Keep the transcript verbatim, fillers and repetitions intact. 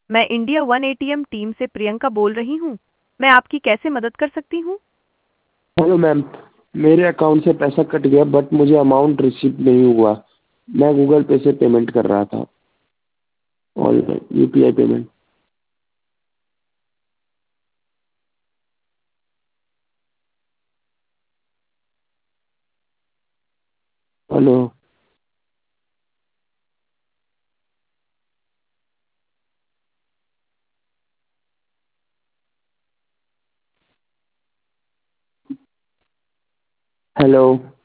मैं India one ATM team से प्रियंका बोल रही हूँ। मैं आपकी कैसे मदद कर सकती हूँ? हेलो मैम, मेरे अकाउंट से पैसा कट गया बट मुझे अमाउंट रिसीव नहीं हुआ। मैं गूगल पे से पेमेंट कर रहा था और यूपीआई पेमेंट। हेलो। हेलो।